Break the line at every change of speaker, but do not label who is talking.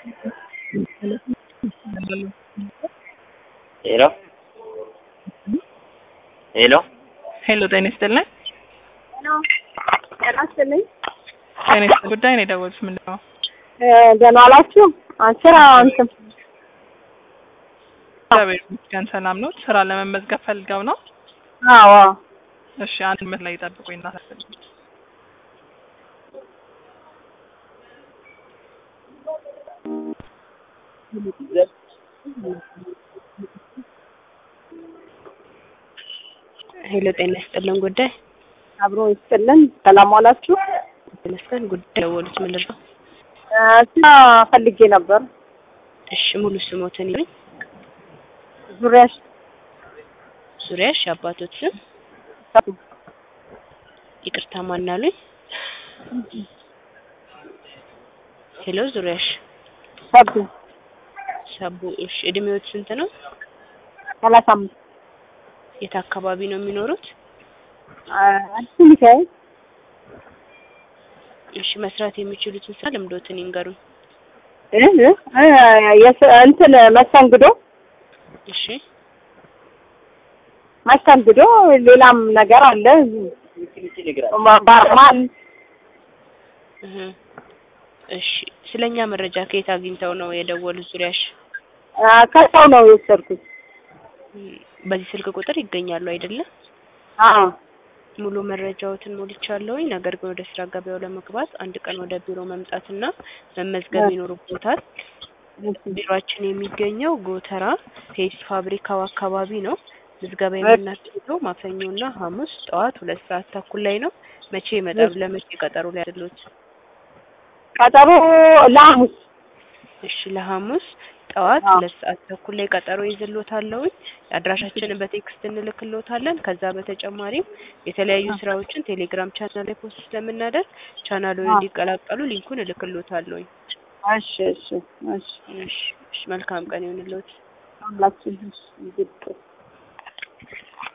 ሄሎ ሄሎ
ሄሎ ጤና ይስጥልኝ።
ጤና ይስጥልኝ።
ጤና ይስጥልኝ። ጉዳይ ነው የደወሉት ምንድን ነው?
ደህና ዋላችሁ? ስራ እንትን
እግዚአብሔር ይመስገን ሰላም ነው። ስራ ለመመዝገብ ፈልገው ነው?
አዎ።
እሺ አንድ መስመር ላይ ይጠብቁኝ እናሳስልኝ።
ሄሎ ጤና ይስጥልን። ጉዳይ
አብሮ ይስጥልን። ሰላም ዋላችሁ?
ይመስገን። ጉዳይ ደወሉት ምንድን ነው?
ስራ ፈልጌ ነበር።
እሺ ሙሉ ስሞትን ይሉኝ።
ዙሪያሽ
ዙሪያሽ የአባቶት ስም? ይቅርታ ማን አሉኝ? ሄሎ ዙሪያሽ
ሰቡ
ሰቡ። እሺ እድሜዎት ስንት ነው?
35
የት አካባቢ ነው የሚኖሩት?
አዲስ ሚካኤል።
እሺ መስራት የሚችሉትን ስራ ልምዶትን ይንገሩኝ።
እንትን መስተንግዶ
እሺ
መስተንግዶ፣ ሌላም ነገር አለ። ባርማን።
እሺ ስለኛ መረጃ ከየት አግኝተው ነው የደወሉት ዙሪያሽ?
ከሰው ነው የወሰድኩት።
በዚህ ስልክ ቁጥር ይገኛሉ አይደለ?
አዎ።
ሙሉ መረጃዎትን ሞልቻለሁኝ። ነገር ግን ወደ ስራ ገበያው ለመግባት አንድ ቀን ወደ ቢሮ መምጣትና መመዝገብ ይኖርቦታል። ቢሮአችን የሚገኘው ጎተራ ፔፕሲ ፋብሪካው አካባቢ ነው። ምዝገባ የምናደርገው ማክሰኞና ሐሙስ ጠዋት 2 ሰዓት ተኩል ላይ ነው። መቼ ይመጣሉ? ለመቼ ቀጠሮ ላይ ያሉት?
ቀጠሮ ለሐሙስ።
እሺ ለሐሙስ ጠዋት 2 ሰዓት ተኩል ላይ ቀጠሮ ይዘልዎታለሁ። አድራሻችንን በቴክስት እንልክልዎታለን። ከዛ በተጨማሪም የተለያዩ ስራዎችን ቴሌግራም ቻናል ላይ ፖስት ስለምናደርግ ቻናሉን እንዲቀላቀሉ ሊንኩን እልክልዎታለሁ።
እሺ እሺ እሺ
እሺ መልካም ቀን ይሁንልዎት።
አላችሁ።